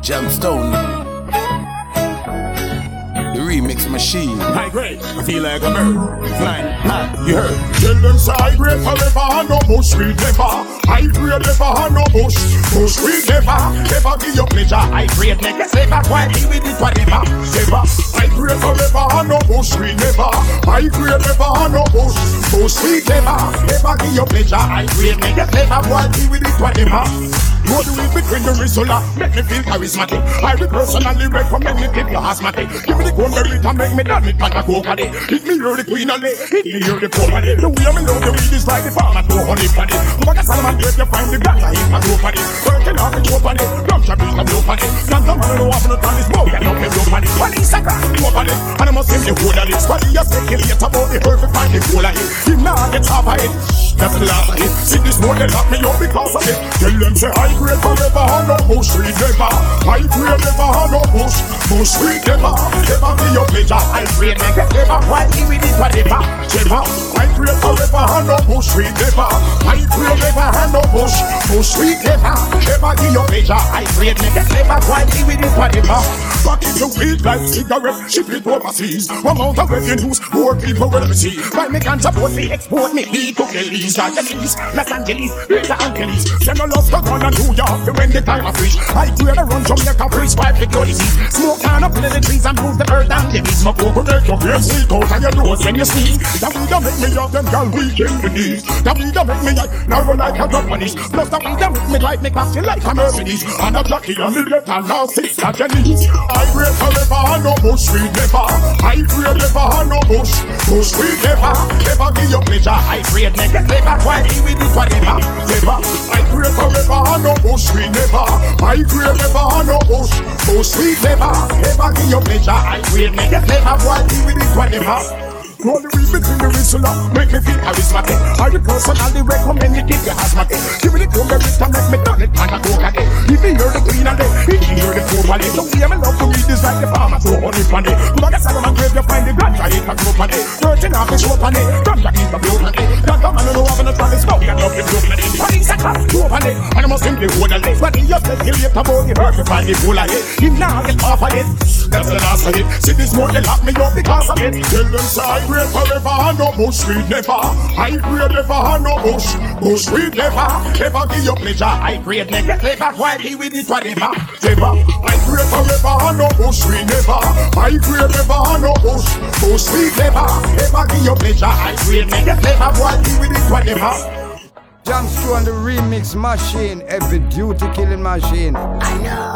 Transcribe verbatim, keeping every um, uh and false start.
Gemstone, the remix machine. High grade, I feel like a bird flying high, you heard. Tell them say high grade forever and no bush we never. High grade never and no bush, bush we never. Never give your pleasure. High grade make a saver quietly with it whatever. Never. High grade forever and no bush we never. High grade never and no bush, bush we never. Never give your pleasure. High grade make a saver quietly with it whatever. Go do it between the risola, make me feel charismatic. I will personally recommend me keep your asthmatic. Give me the gun berry to make me done it like a coca-day. Hit me you're the queen of it, hit me you're the poor-body. The way I'm in love the weed is like the farmer to honey body. Like a Solomon grave you find the black I hit my blue body. Working off the blue body, don't you beat the blue body. Can't come on and off on the time is smoke and up the blue body. Police are crack blue body, and I must say the whole of this body. You say kill it about the perfect find the whole of it. Him now get half of it, that's the last of it. See this more they lock me up because of it. Tell them say I grade forever and no bush we never. I grade never and no bush, bush we never. Never be your pleasure. I grade never, never. Why give it is whatever. Never. I grade forever and no bush we never. I grade never and no bush, bush we never. Never be your pleasure. I grade never, never. Why give it is whatever. Back in the weed like cigarette, ship it overseas. One out of revenues, more people will see. Buy me can't support me, export me, me to Kelly's, Angeles, Los Angeles, Los Angeles. Send a lost gun on New York. When the time I fish, I grade a run Jamaica, prescribe for your disease. Smoke can up in the trees and move the earth and the bees. Smoke over there, your brain sneak out of your nose when you sneeze. That weed that make me up, them girl weak in the knees. That weed that make me like, now run like a drug punish. Plus that weed that make me like, make me like a Mercedes. And a jockey on the left and now six at your knees. I grade forever and no bush we never. I grade never and no bush, bush we never. Never give your pleasure. I grade never, never, why we do whatever. Never. I grade forever and no bush we never. I grade never and no bush, bush we never. Never give your pleasure. I grade never, never, why we do whatever. All the way between the whistle make me feel charismatic. I would personally recommend you keep your asthmatic. Give me the cool berry to make me done it and a coca-day. If you hear the queen of it, if you hear the cool body. The way I'm in love to read is like the farmer to honey funny. Like a Solomon grave you find the ganja hit a group on it. Thirteen off the show on it, ganja hit a blue on it. Ganja man who have a try to smoke and love the blue on it. Police are crack blue on it, and I must simply hold a leg. But he just said he'll get about the earth to find the cool of it. He now get off of it, that's the last of it. See this more they lock me up because of it. Tell them say forever and no bush we never. I grade never and no bush, bush we never. Never give your pleasure. I grade never, never. Why be with it whatever. Never. I grade forever and no bush we never. I grade never and no bush, bush we never. Never give your pleasure. I grade never, never. Why be with it whatever. Gemstone the remix machine, every duty killing machine. I know.